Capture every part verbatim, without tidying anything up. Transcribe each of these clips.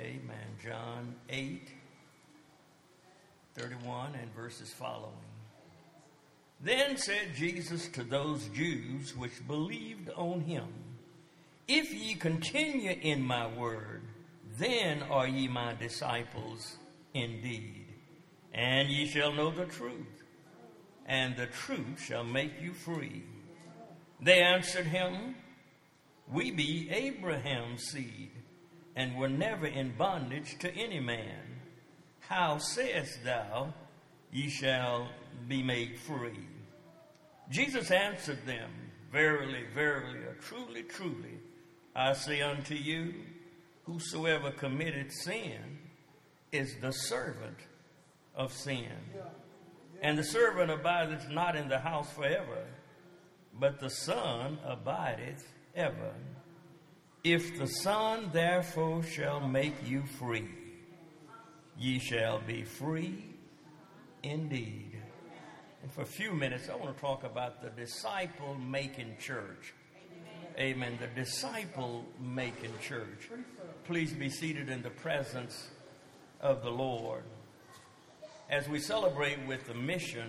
Amen. John eight, thirty-one and verses following. Then said Jesus to those Jews which believed on him, If ye continue in my word, then are ye my disciples indeed, and ye shall know the truth, and the truth shall make you free. They answered him, We be Abraham's seed, and were never in bondage to any man. How sayest thou, ye shall be made free? Jesus answered them, Verily, verily, or truly, truly, I say unto you, whosoever committeth sin is the servant of sin. And the servant abideth not in the house forever, but the Son abideth ever. If the Son therefore shall make you free, ye shall be free indeed. And for a few minutes, I want to talk about the disciple-making church. Amen. The disciple-making church. Please be seated in the presence of the Lord. As we celebrate with the mission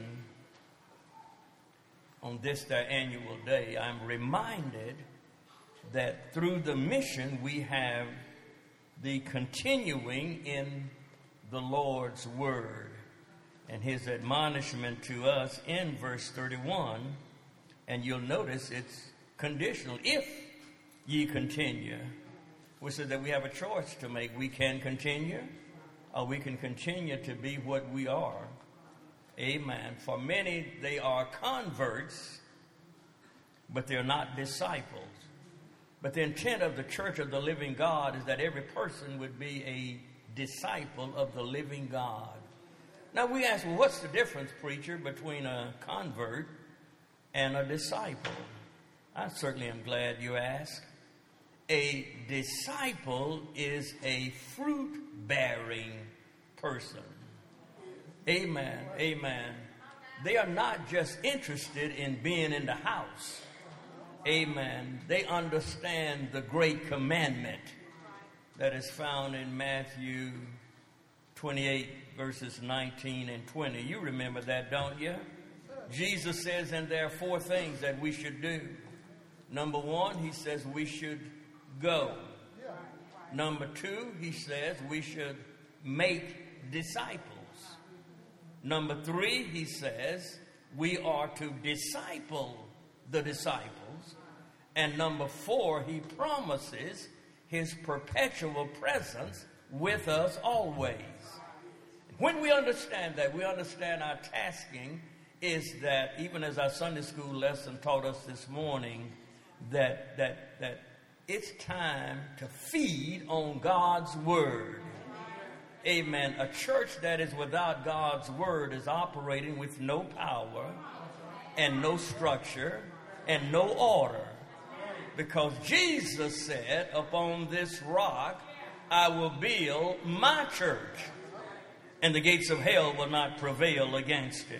on this their annual day, I'm reminded that through the mission we have the continuing in the Lord's word and his admonishment to us in verse thirty-one. And you'll notice it's conditional. If ye continue, which says that we have a choice to make. We can continue, or we can continue to be what we are. Amen. For many, they are converts, but they're not disciples. But the intent of the Church of the Living God is that every person would be a disciple of the living God. Now we ask, well, what's the difference, preacher, between a convert and a disciple? I certainly am glad you asked. A disciple is a fruit-bearing person. Amen. Amen. They are not just interested in being in the house. Amen. They understand the great commandment that is found in Matthew twenty-eight, verses nineteen and twenty. You remember that, don't you? Jesus says, and there are four things that we should do. Number one, he says we should go. Number two, he says we should make disciples. Number three, he says we are to disciple the disciples. And number four, he promises his perpetual presence with us always. When we understand that, we understand our tasking is that, even as our Sunday school lesson taught us this morning, that that that it's time to feed on God's word. Amen. A church that is without God's word is operating with no power and no structure and no order. Because Jesus said, upon this rock I will build my church, and the gates of hell will not prevail against it.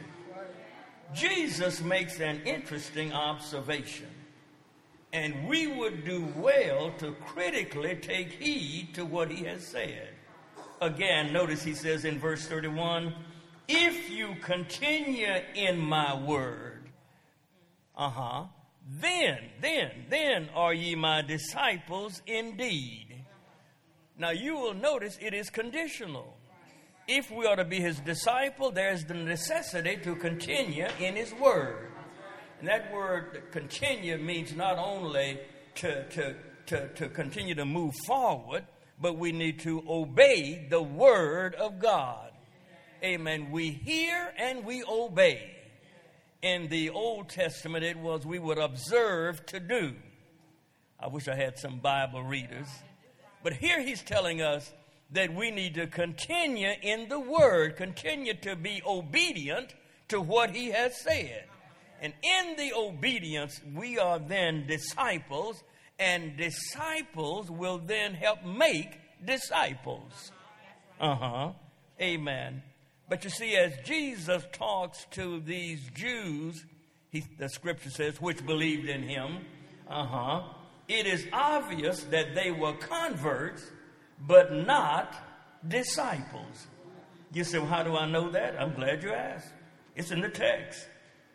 Jesus makes an interesting observation, and we would do well to critically take heed to what he has said. Again, notice he says in verse thirty-one, if you continue in my word, uh-huh, then, then, then are ye my disciples indeed. Now you will notice it is conditional. If we are to be his disciple, there's the necessity to continue in his word. And that word continue means not only to, to, to, to continue to move forward, but we need to obey the word of God. Amen. We hear and we obey. In the Old Testament, it was we would observe to do. I wish I had some Bible readers. But here he's telling us that we need to continue in the word, continue to be obedient to what he has said. And in the obedience, we are then disciples, and disciples will then help make disciples. Uh-huh. Amen. But you see, as Jesus talks to these Jews, he, the scripture says, which believed in him, uh-huh, it is obvious that they were converts, but not disciples. You say, well, how do I know that? I'm glad you asked. It's in the text.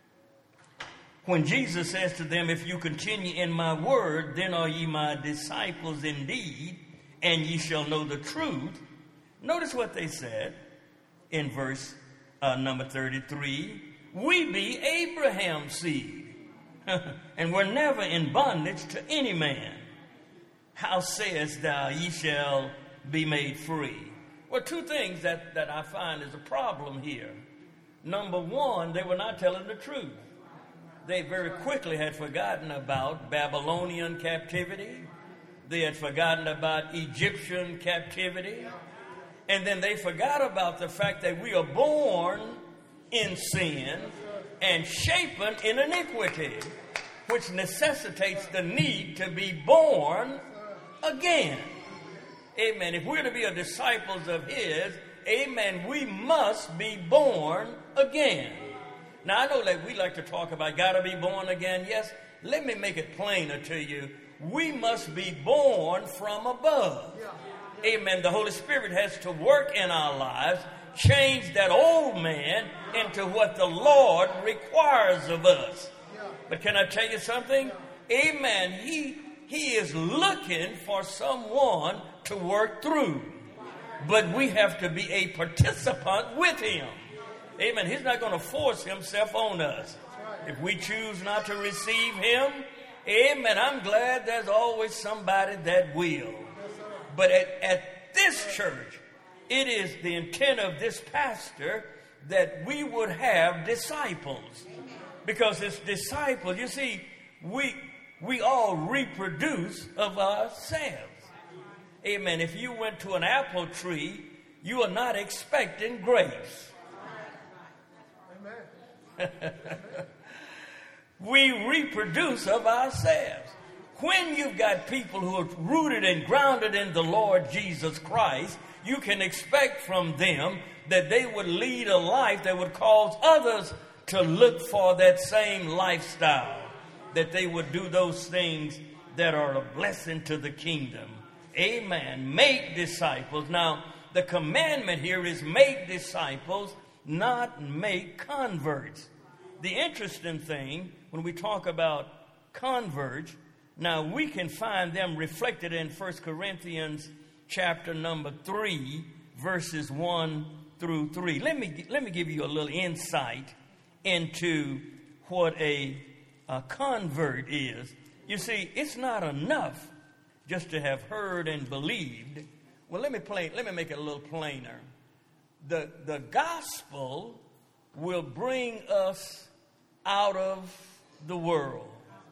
When Jesus says to them, if you continue in my word, then are ye my disciples indeed, and ye shall know the truth. Notice what they said in verse uh, number thirty-three. We be Abraham's seed, and we're never in bondage to any man. How sayest thou, ye shall be made free? Well, two things that, that I find is a problem here. Number one, they were not telling the truth. They very quickly had forgotten about Babylonian captivity. They had forgotten about Egyptian captivity. And then they forgot about the fact that we are born in sin and shapen in iniquity, which necessitates the need to be born again. Amen. If we're to be a disciples of his, amen, we must be born again. Now, I know that we like to talk about gotta be born again. Yes, let me make it plainer to you. We must be born from above. Amen. The Holy Spirit has to work in our lives, change that old man into what the Lord requires of us. But can I tell you something? Amen. He, he is looking for someone to work through. But we have to be a participant with him. Amen. He's not going to force himself on us. If we choose not to receive him, amen, I'm glad there's always somebody that will. But at, at this church, it is the intent of this pastor that we would have disciples. Because it's disciples, you see, we, we all reproduce of ourselves. Amen. If you went to an apple tree, you are not expecting grapes. We reproduce of ourselves. When you've got people who are rooted and grounded in the Lord Jesus Christ, you can expect from them that they would lead a life that would cause others to look for that same lifestyle, that they would do those things that are a blessing to the kingdom. Amen. Make disciples. Now, the commandment here is make disciples, not make converts. The interesting thing, when we talk about converts, now we can find them reflected in First Corinthians chapter number three, verses one through three. Let me, let me give you a little insight into what a, a convert is. You see, it's not enough just to have heard and believed. Well, let me play, let me make it a little plainer. The, the gospel will bring us out of the world.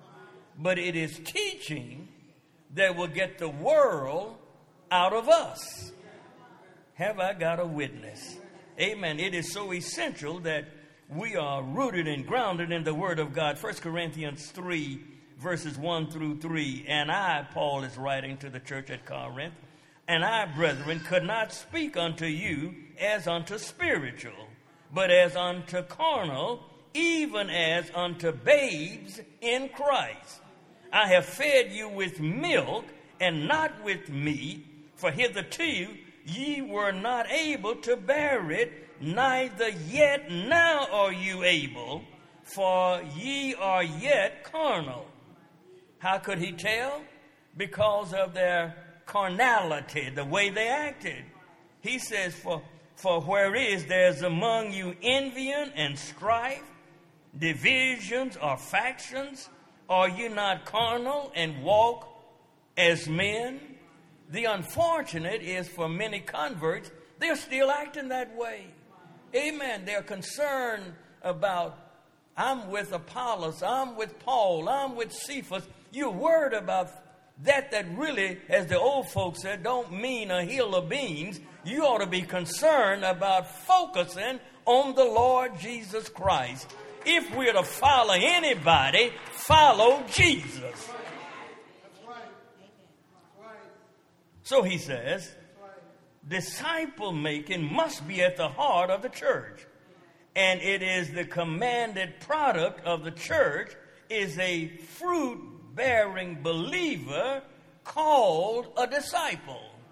But it is teaching that will get the world out of us. Have I got a witness? Amen. It is so essential that we are rooted and grounded in the Word of God. First Corinthians three, verses one through three. And I, Paul is writing to the church at Corinth, and I, brethren, could not speak unto you as unto spiritual, but as unto carnal, even as unto babes in Christ. I have fed you with milk and not with meat, for hitherto ye were not able to bear it, neither yet now are you able, for ye are yet carnal. How could he tell? Because of their carnality, the way they acted. He says, for, for where is there's among you envying and strife, divisions or factions? Are you not carnal and walk as men? The unfortunate is for many converts, they're still acting that way. Amen. They're concerned about, I'm with Apollos, I'm with Paul, I'm with Cephas. You're worried about that that really, as the old folks said, don't mean a hill of beans. You ought to be concerned about focusing on the Lord Jesus Christ. If we're to follow anybody, follow Jesus. So he says, disciple making must be at the heart of the church. And it is the commanded product of the church is a fruit-bearing believer called a disciple.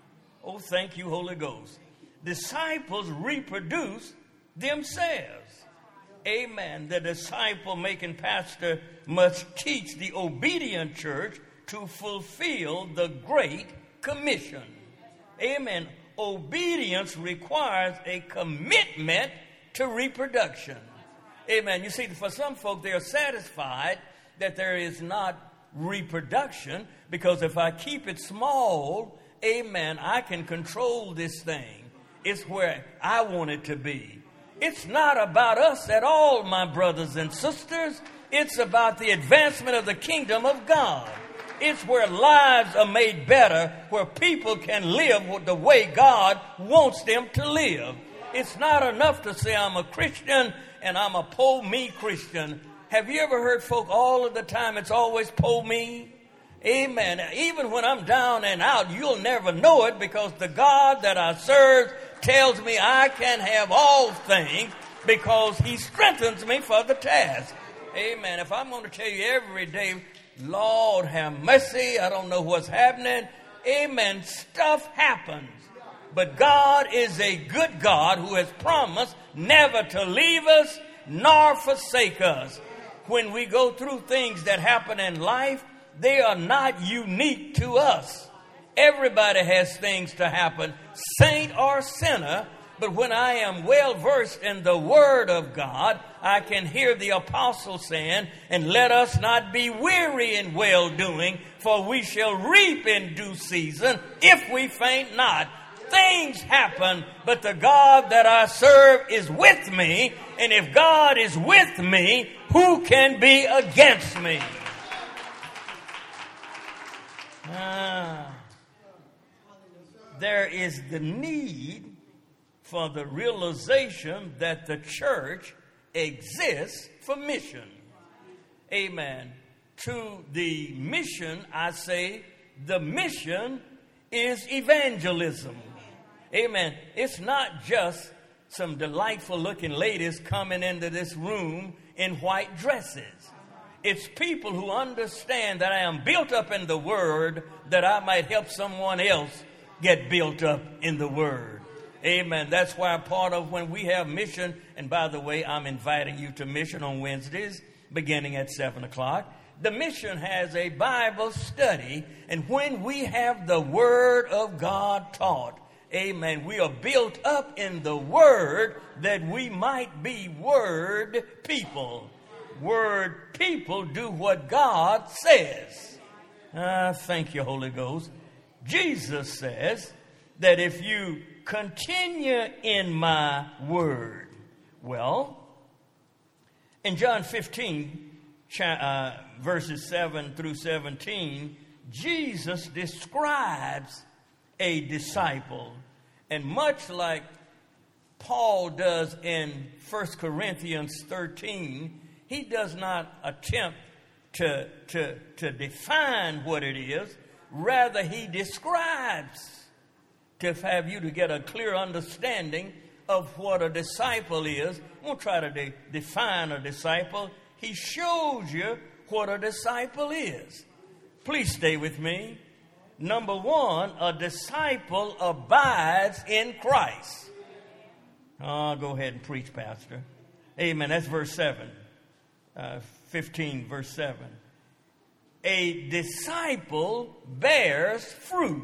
Oh, thank you, Holy Ghost. Disciples reproduce themselves. Amen. The disciple-making pastor must teach the obedient church to fulfill the Great Commission. Amen. Obedience requires a commitment to reproduction. Amen. You see, for some folk, they are satisfied that there is not reproduction because if I keep it small, amen, I can control this thing. It's where I want it to be. It's not about us at all, my brothers and sisters. It's about the advancement of the kingdom of God. It's where lives are made better, where people can live the way God wants them to live. It's not enough to say I'm a Christian and I'm a po me Christian. Have you ever heard folk all of the time, it's always po me? Amen. Even when I'm down and out, you'll never know it because the God that I serve tells me I can have all things because he strengthens me for the task. Amen. If I'm going to tell you every day, Lord have mercy, I don't know what's happening. Amen. Stuff happens. But God is a good God who has promised never to leave us nor forsake us. When we go through things that happen in life, they are not unique to us. Everybody has things to happen, saint or sinner. But when I am well versed in the Word of God, I can hear the apostle saying, and let us not be weary in well-doing, for we shall reap in due season if we faint not. Things happen, but the God that I serve is with me. And if God is with me, who can be against me? Ah, there is the need for the realization that the church exists for mission. Amen. To the mission, I say, the mission is evangelism. Amen. It's not just some delightful looking ladies coming into this room in white dresses. It's people who understand that I am built up in the Word that I might help someone else get built up in the Word. Amen. That's why part of when we have mission, and by the way, I'm inviting you to mission on Wednesdays beginning at seven o'clock. The mission has a Bible study, and when we have the Word of God taught, amen, we are built up in the Word that we might be Word people. Word people do what God says. Ah, thank you, Holy Ghost. Jesus says that if you continue in my word. Well, in John fifteen, uh, verses seven through seventeen, Jesus describes a disciple. And much like Paul does in First Corinthians thirteen, he does not attempt to, to, to define what it is. Rather, he describes to have you to get a clear understanding of what a disciple is. Won't try to de- define a disciple. He shows you what a disciple is. Please stay with me. Number one, a disciple abides in Christ. Oh, go ahead and preach, Pastor. Amen. That's verse seven. Uh, fifteen, verse seven. A disciple bears fruit.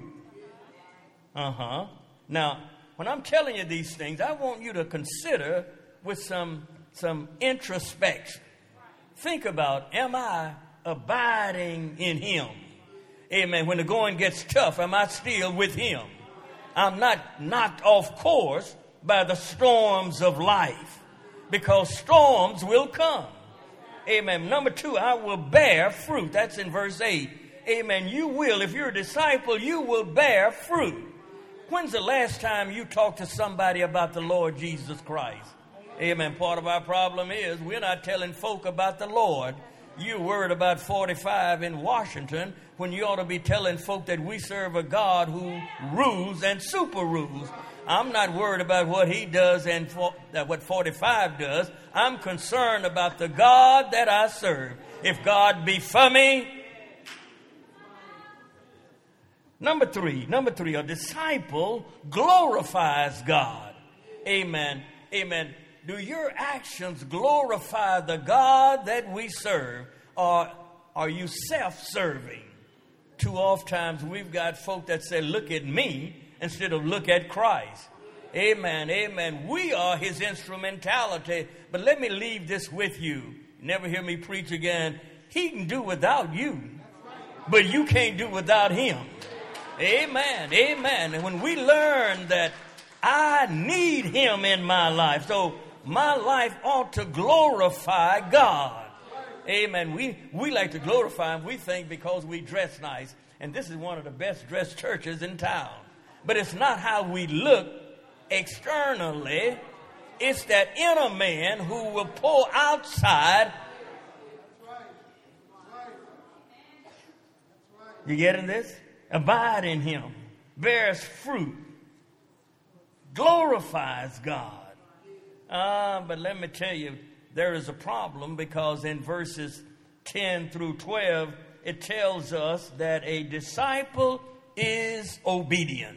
Uh-huh. Now, when I'm telling you these things, I want you to consider with some, some introspection. Think about, am I abiding in Him? Amen. When the going gets tough, am I still with Him? I'm not knocked off course by the storms of life, because storms will come. Amen. Number two, I will bear fruit. That's in verse eight. Amen. You will, if you're a disciple, you will bear fruit. When's the last time you talked to somebody about the Lord Jesus Christ? Amen. Part of our problem is we're not telling folk about the Lord. You're worried about forty-five in Washington when you ought to be telling folk that we serve a God who rules and super rules. I'm not worried about what he does and for, uh, what forty-five does. I'm concerned about the God that I serve. If God be for me. Number three, number three, a disciple glorifies God. Amen. Amen. Do your actions glorify the God that we serve, or are you self-serving? Too oft times we've got folk that say, look at me, instead of look at Christ. Amen, amen. We are his instrumentality. But let me leave this with you. Never hear me preach again. He can do without you, but you can't do without him. Amen, amen. And when we learn that I need him in my life, so my life ought to glorify God. Amen. We, we like to glorify him, we think, because we dress nice. And this is one of the best dressed churches in town. But it's not how we look externally. It's that inner man who will pull outside. You getting this? Abide in him. Bears fruit. Glorifies God. Uh, but let me tell you, there is a problem, because in verses ten through twelve, it tells us that a disciple is obedient.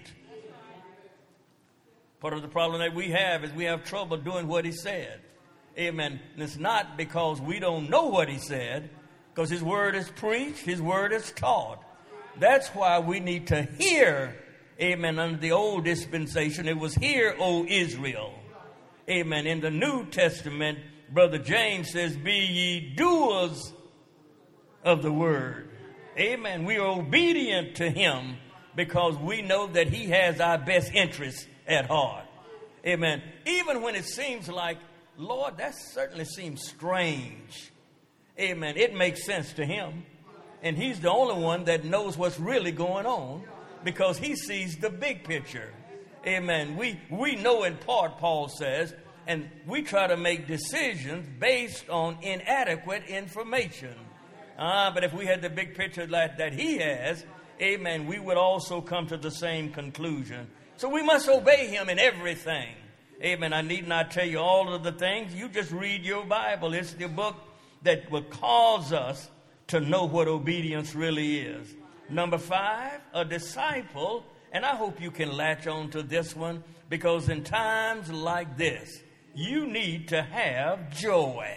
Part of the problem that we have is we have trouble doing what he said. Amen. And it's not because we don't know what he said, because his word is preached, his word is taught. That's why we need to hear. Amen. Under the old dispensation, it was hear, O Israel. Amen. In the New Testament, Brother James says, be ye doers of the word. Amen. We are obedient to him because we know that he has our best interests at heart. Amen. Even when it seems like, Lord, that certainly seems strange. Amen. It makes sense to him. And he's the only one that knows what's really going on, because he sees the big picture. Amen. We, we know in part, Paul says, and we try to make decisions based on inadequate information. Uh, but if we had the big picture like that he has, amen, we would also come to the same conclusion. So we must obey him in everything. Amen. I need not tell you all of the things. You just read your Bible. It's the book that will cause us to know what obedience really is. Number five, a disciple. And I hope you can latch on to this one, because in times like this, you need to have joy.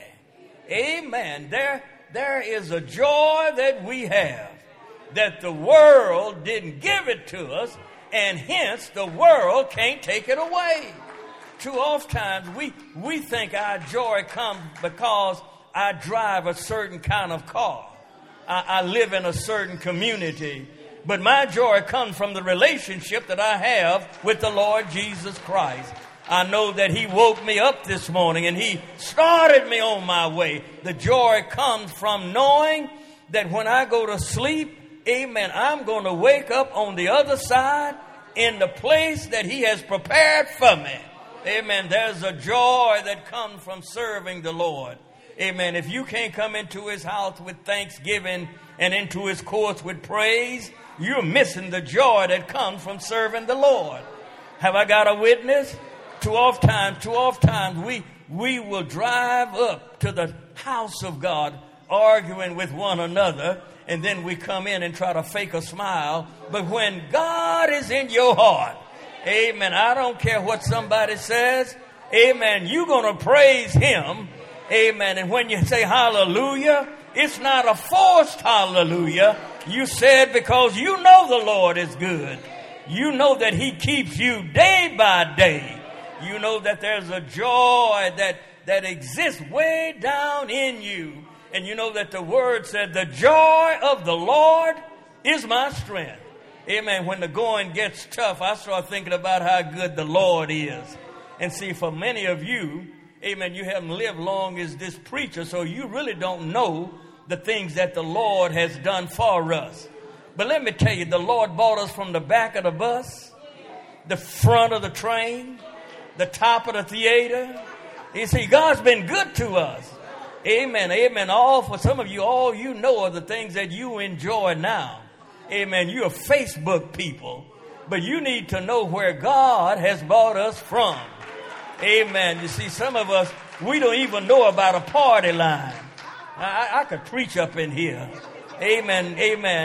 Amen. There, there is a joy that we have that the world didn't give it to us, and hence the world can't take it away. Too oft times we, we think our joy comes because I drive a certain kind of car. I, I live in a certain community. But my joy comes from the relationship that I have with the Lord Jesus Christ. I know that he woke me up this morning and he started me on my way. The joy comes from knowing that when I go to sleep, amen, I'm going to wake up on the other side in the place that he has prepared for me. Amen. There's a joy that comes from serving the Lord. Amen. If you can't come into his house with thanksgiving and into his courts with praise, you're missing the joy that comes from serving the Lord. Have I got a witness? Too oft times, too oft times, we, we will drive up to the house of God arguing with one another, and then we come in and try to fake a smile. But when God is in your heart, amen, I don't care what somebody says, amen, you're going to praise him, amen. And when you say hallelujah, it's not a forced hallelujah. You said because you know the Lord is good. You know that he keeps you day by day. You know that there's a joy that, that exists way down in you. And you know that the word said, the joy of the Lord is my strength. Amen. When the going gets tough, I start thinking about how good the Lord is. And see, for many of you, amen, you haven't lived long as this preacher, so you really don't know the things that the Lord has done for us. But let me tell you, the Lord brought us from the back of the bus, the front of the train, the top of the theater. You see, God's been good to us. Amen. Amen. All for some of you, all you know are the things that you enjoy now. Amen. You're Facebook people, but you need to know where God has brought us from. Amen. You see, some of us, we don't even know about a party line. I, I could preach up in here. Amen. Amen.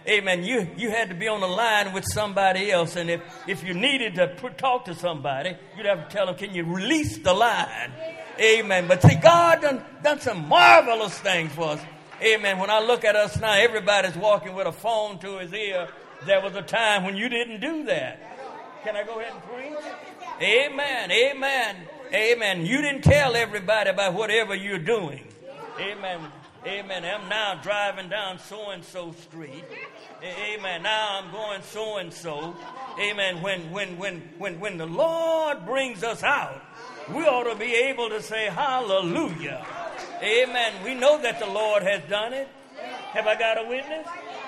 amen, you, you had to be on the line with somebody else. And if, if you needed to put, talk to somebody, you'd have to tell them, can you release the line? Amen. But see, God done, done some marvelous things for us. Amen. When I look at us now, everybody's walking with a phone to his ear. There was a time when you didn't do that. Can I go ahead and preach? Amen. Amen. Amen. You didn't tell everybody about whatever you're doing. Amen. Amen. I'm now driving down so-and-so street. Amen. Now I'm going so-and-so. Amen. When, when, when, when, when the Lord brings us out, we ought to be able to say hallelujah. Amen. We know that the Lord has done it. Have I got a witness?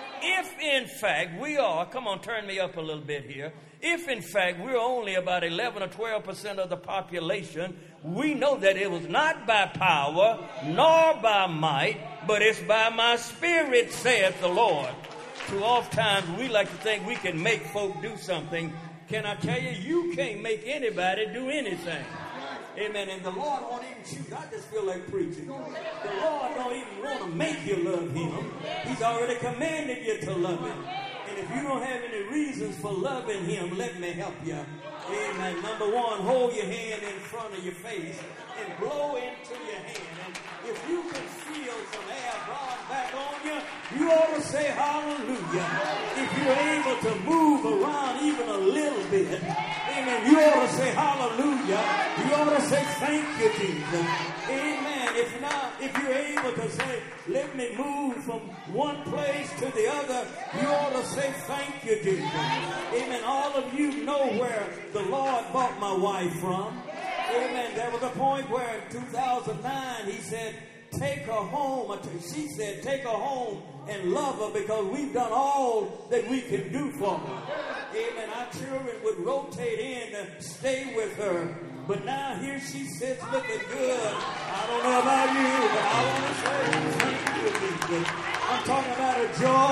If in fact we are, come on, turn me up a little bit here. If in fact we're only about eleven or twelve percent of the population, we know that it was not by power nor by might, but it's by my spirit, saith the Lord. Too oft times we like to think we can make folk do something. Can I tell you, you can't make anybody do anything. Amen. And the Lord won't even choose. I just feel like preaching. The Lord don't even want to make you love him. He's already commanded you to love him. And if you don't have any reasons for loving him, let me help you. Amen. Number one, hold your hand in front of your face and blow into your hand. And if you can feel some air blowing back on you, you ought to say hallelujah. If you're able to move around even a little bit, amen, you ought to say hallelujah. You ought to say thank you, Jesus. Amen. If not, if you're able to say, let me move from one place to the other, you ought to say thank you, Jesus. Amen. All of you know where the Lord bought my wife from. Amen. There was a point where in two thousand nine he said, take her home. She said, take her home and love her because we've done all that we can do for her. Amen. Our children would rotate in to stay with her. But now here she sits looking good. I don't know about you, but I want to say thank you, Jesus. I'm talking about a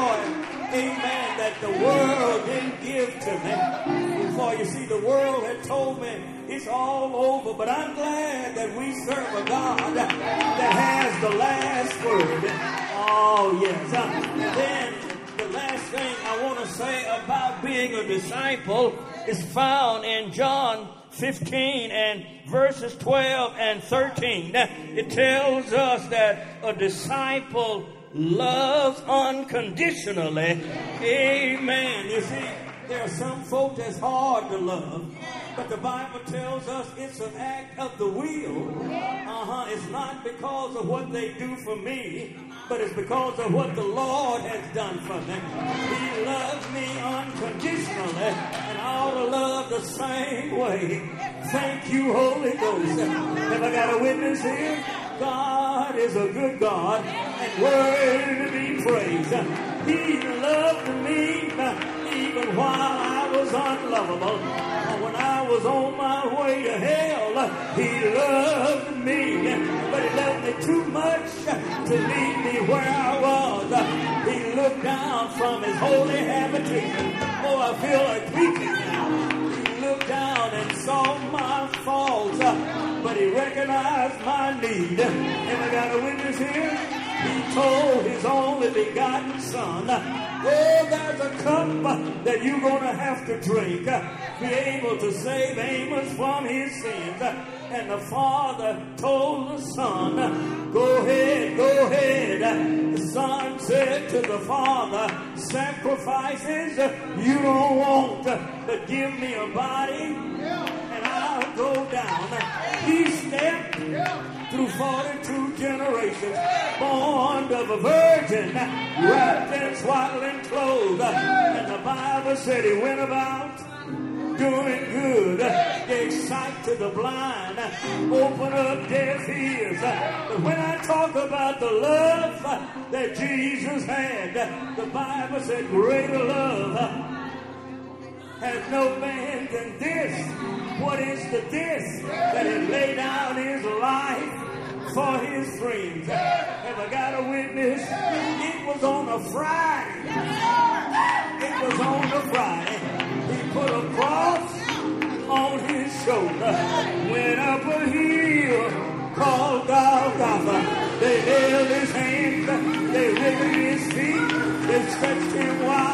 joy, amen, that the world didn't give to me. Before, you see, the world had told me it's all over, but I'm glad that we serve a God that has the last word. Oh, yes. And then the last thing I want to say about being a disciple is found in John fifteen and verses twelve and thirteen. It tells us that a disciple loves unconditionally. Amen. You see, there are some folk that's hard to love, but the Bible tells us it's an act of the will. Uh-huh. It's not because of what they do for me, but it's because of what the Lord has done for me. He loves me unconditionally, and I ought to love the same way. Thank you, Holy Ghost. Have I got a witness here? God is a good God and worthy to be praised. He loved me even while I was unlovable. When I was on my way to hell, he loved me. But he loved me too much to leave me where I was. He looked down from his holy habitation. Oh, I feel like preaching now. He looked down and saw my faults, but he recognized my need. And I got a witness here. He told his only begotten son, oh, there's a cup that you're going to have to drink. Be able to save Amos from his sins. And the father told the son, go ahead, go ahead. The son said to the father, sacrifices you don't want, but give me a body and I'll go down. He stepped through forty-two generations, born of a virgin, wrapped in swaddling clothes. And the Bible said he went about doing good, gave sight to the blind, open up deaf ears. But when I talk about the love that Jesus had, the Bible said greater love has no man than this. What is the this? That he laid down his life for his friends. Have I got a witness? It was on a Friday. It was on a Friday. He put a cross on his shoulder, went up a hill called Golgotha. They held his hands, they lifted his feet, they stretched him wide.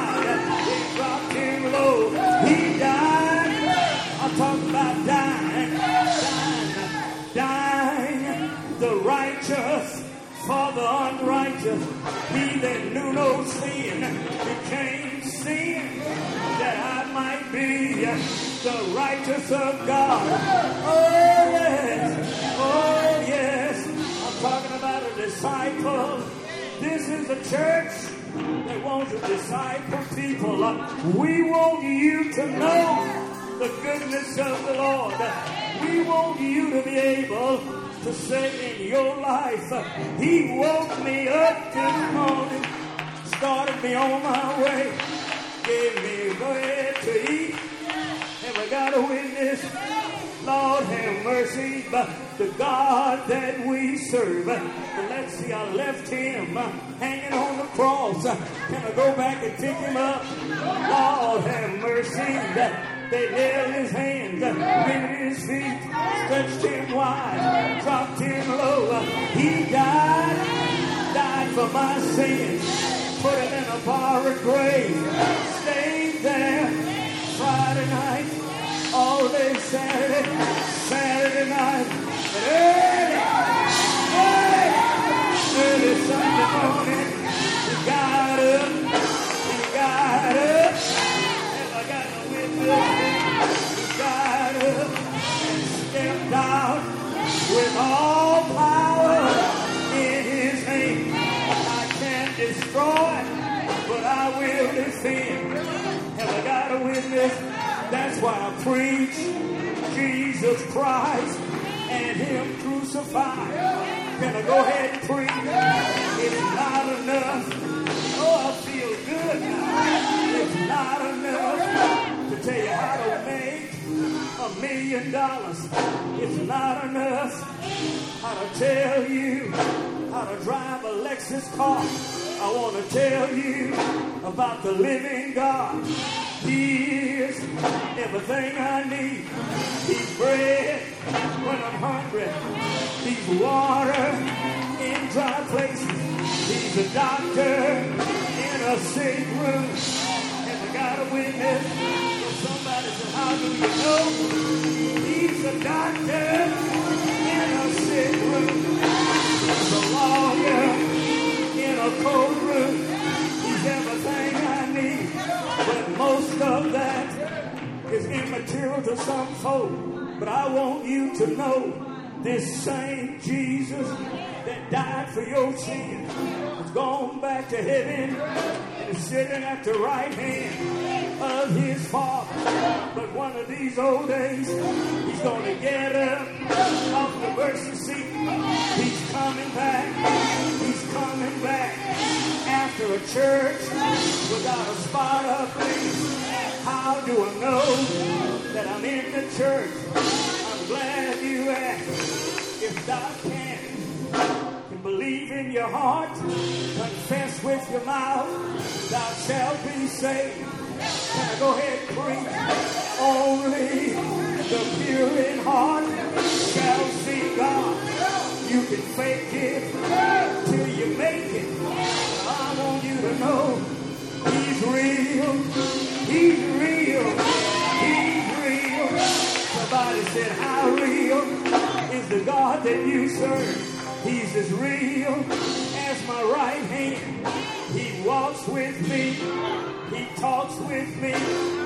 the righteous of God. Oh, yes. Oh, yes. I'm talking about a disciple. This is a church that wants to disciple people. We want you to know the goodness of the Lord. We want you to be able to say in your life, He woke me up this morning, started me on my way, gave me bread to eat. And we got a witness, Lord have mercy, but the God that we serve. Let's see, I left Him hanging on the cross. Can I go back and pick Him up? Lord have mercy. They nailed His hands, bent His feet, stretched Him wide, dropped Him low. He died, died for my sins, put Him in a borrowed grave, stayed there Friday night, all day Saturday, Saturday night, and early, early, early Sunday morning, He got up, He got up, and I got no witness. He got up and stepped out with all power in His hand. I can't destroy, but I will defend. Have I got a witness? That's why I preach Jesus Christ and Him crucified. Can I go ahead and preach? It's not enough. Oh, I feel good now. It's not enough to tell you how to make a million dollars. It's not enough how to tell you how to drive a Lexus car. I want to tell you about the living God. He is everything I need. He's bread when I'm hungry. He's water in dry places. He's a doctor in a sick room. And I got a witness. Somebody said, how do you know? He's a doctor in a sick room. He's a lawyer in a courtroom. He's everything I need. But most of that is immaterial to some folk. But I want you to know this same Jesus that died for your sins has gone back to heaven and is sitting at the right hand of His Father. But one of these old days, He's going to get up off the mercy seat. He's coming back. He's coming back after a church without a spot of place. How do I know that I'm in the church? I'm glad you asked. If thou can, can believe in your heart, confess with your mouth, thou shalt be saved. Can I go ahead and preach? Only the pure in heart shall see God. You can fake it till you make it. I want you to know He's real. He's real. He's real. Somebody said, how real is the God that you serve? He's as real as my right hand. He walks with me. He talks with me.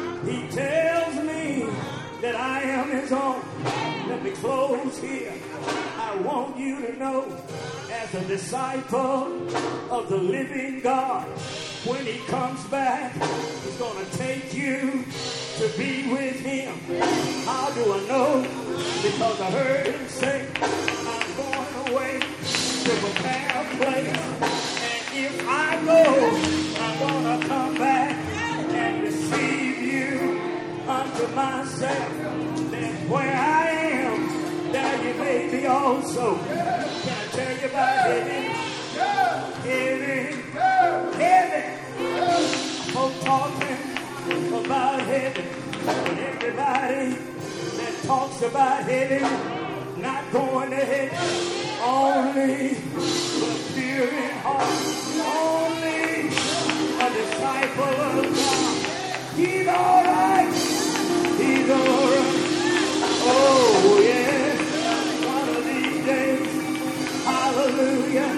He tells me that I am His own. Let me close here. I want you to know, as a disciple of the living God, when He comes back, He's going to take you to be with Him. How do I know? Because I heard Him say, I'm going away to prepare a place. And if I go, I'm going to come back and receive you unto myself. Then where I am, there you may be also. Can I tell you about heaven? Heaven, heaven. Folk talking about heaven. And everybody that talks about heaven, not going to heaven. Only the pure in heart. Only a disciple of God. He's all right. He's all right. Oh, yes. One of these days. Hallelujah.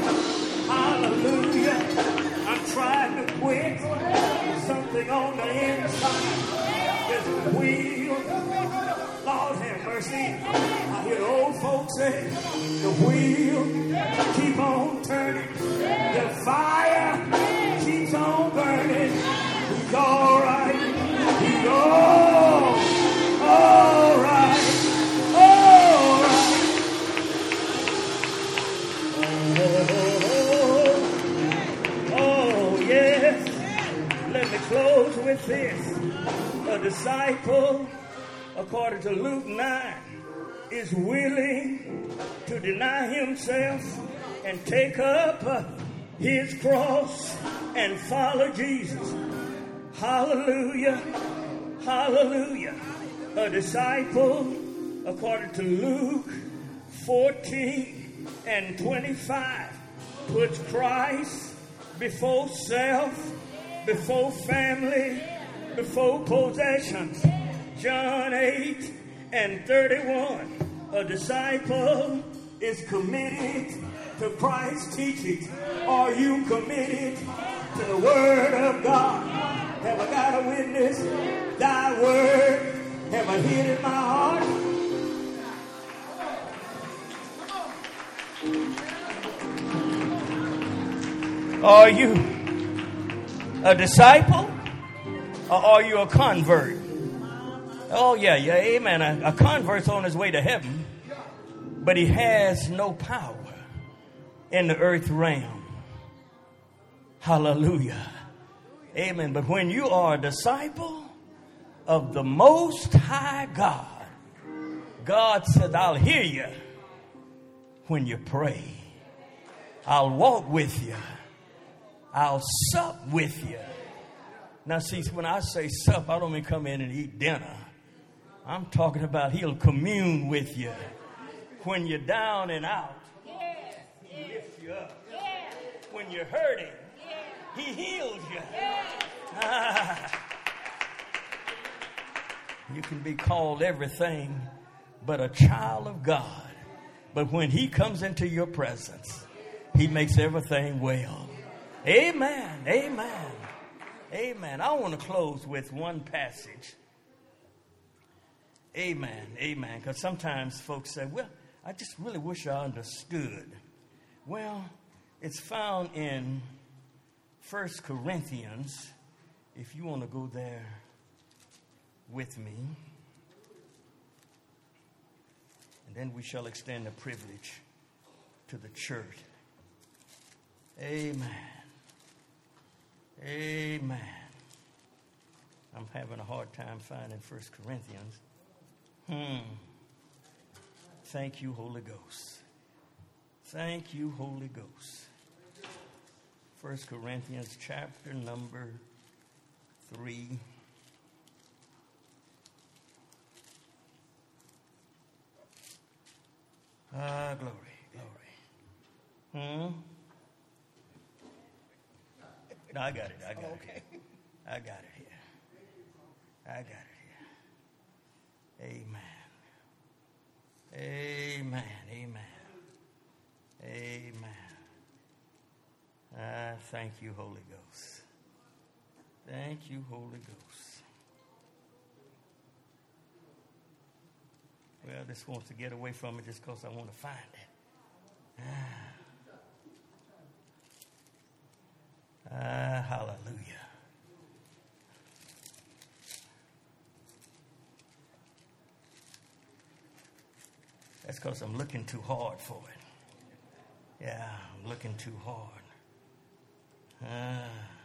Hallelujah. I'm trying to quit. Something on the inside is the wheel. Lord have mercy. I hear the old folks say, the wheel keep on turning. The fire keeps on burning. He's all right. He's all, all right. All right. Oh, oh, yes. Let me close with this. A disciple, according to Luke nine, is willing to deny himself and take up uh, his cross and follow Jesus. Hallelujah. Hallelujah. A disciple, according to Luke fourteen and twenty-five, puts Christ before self, before family, before possessions. John eight and thirty-one. A disciple is committed to Christ's teaching. Are you committed to the Word of God? Have I got a witness? Thy Word have I hid in my heart? Are you a disciple or are you a convert? Oh, yeah, yeah, amen. A, a convert's on his way to heaven, but he has no power in the earth realm. Hallelujah. Amen. But when you are a disciple of the Most High God, God said, I'll hear you when you pray. I'll walk with you. I'll sup with you. Now, see, when I say sup, I don't mean come in and eat dinner. I'm talking about he'll commune with you. When you're down and out, he lifts you up. When you're hurting, he heals you. Ah. You can be called everything but a child of God. But when he comes into your presence, he makes everything well. Amen. Amen. Amen. I want to close with one passage. Amen. Amen. Because sometimes folks say, well, I just really wish I understood. Well, it's found in First Corinthians, if you want to go there with me. And then we shall extend the privilege to the church. Amen. Amen. I'm having a hard time finding First Corinthians. Hmm. Thank you, Holy Ghost. Thank you, Holy Ghost. First Corinthians chapter number three. Ah, glory, glory. Hmm. No, I got it. I got okay. it. I got it here. I got it here. Amen. Amen. Amen. Amen. Ah, thank you, Holy Ghost. Thank you, Holy Ghost. Well, this wants to get away from me just because I want to find it. Ah. Ah, hallelujah. That's because I'm looking too hard for it. Yeah, I'm looking too hard. Ah.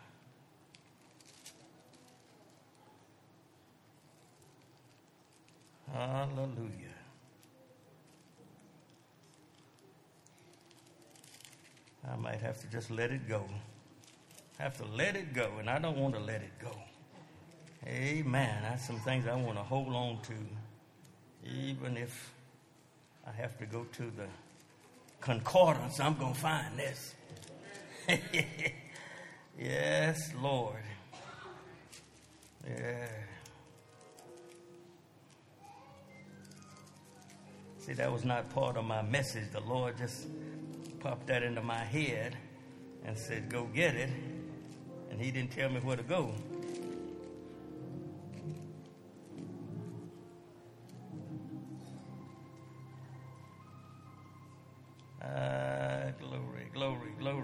Hallelujah. I might have to just let it go. Have to let it go, and I don't want to let it go. Amen. That's some things I want to hold on to, even if I have to go to the concordance. I'm going to find this. Yes, Lord. Yeah. See, that was not part of my message. The Lord just popped that into my head and said, go get it. And he didn't tell me where to go.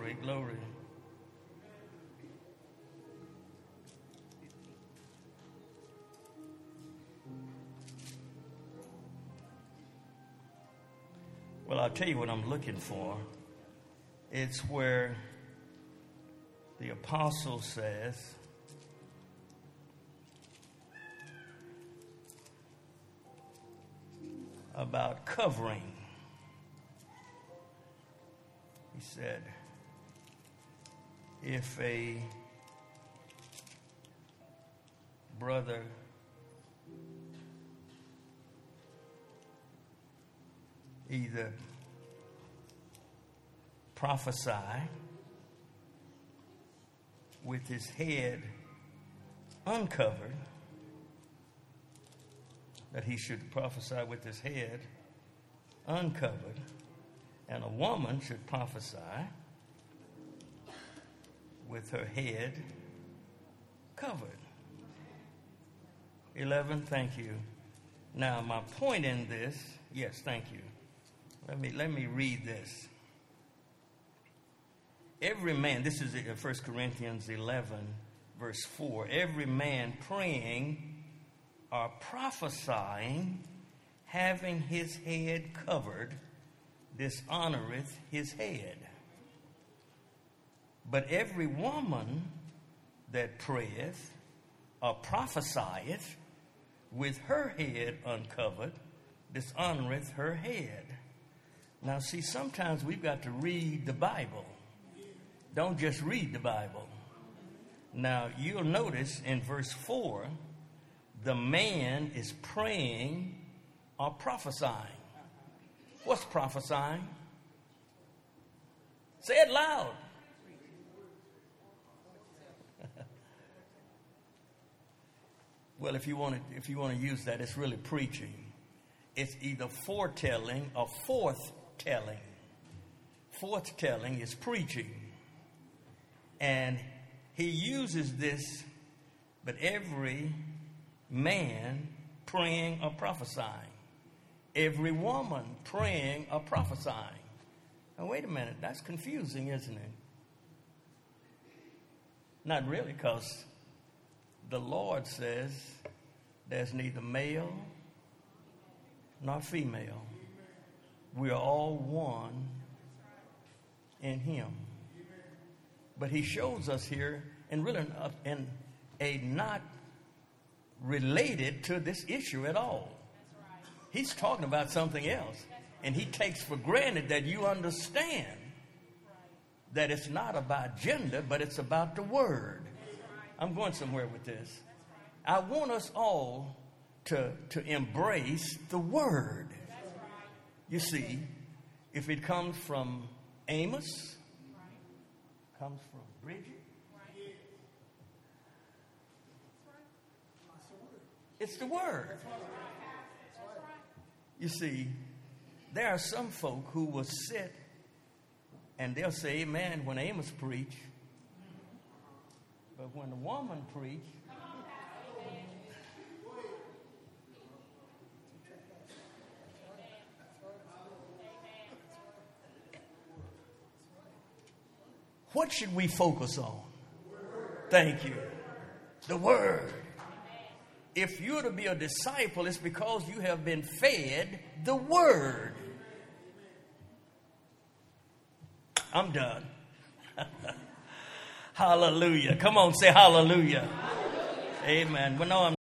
Glory, glory. Well, I'll tell you what I'm looking for. It's where the apostle says, about covering. He said, if a brother either prophesy with his head uncovered, that he should prophesy with his head uncovered, and a woman should prophesy with her head covered. eleven, thank you. Now, my point in this, yes, thank you. Let me, let me read this. Every man, this is First Corinthians eleven, verse four. Every man praying or prophesying, having his head covered, dishonoreth his head. But every woman that prayeth or prophesieth with her head uncovered, dishonoreth her head. Now, see, sometimes we've got to read the Bible. Don't just read the Bible. Now, you'll notice in verse four, the man is praying or prophesying. What's prophesying? Say it loud. Well, if you want to, if you want to use that, it's really preaching. It's either foretelling or forthtelling. Forthtelling is preaching. And he uses this, but every man praying or prophesying. Every woman praying or prophesying. Now, wait a minute. That's confusing, isn't it? Not really, because the Lord says there's neither male nor female. We are all one in him. But he shows us here, and really in a not related to this issue at all. He's talking about something else. And he takes for granted that you understand that it's not about gender, but it's about the word. I'm going somewhere with this. I want us all to, to embrace the word. You see, if it comes from Amos, comes from Bridget, it's the word. You see, there are some folk who will sit and they'll say amen when Amos preach, but when the woman preach, what should we focus on? Thank you. The word. If you're to be a disciple, it's because you have been fed the word. I'm done. Hallelujah. Come on, say hallelujah. Hallelujah. Amen. Well, no, I'm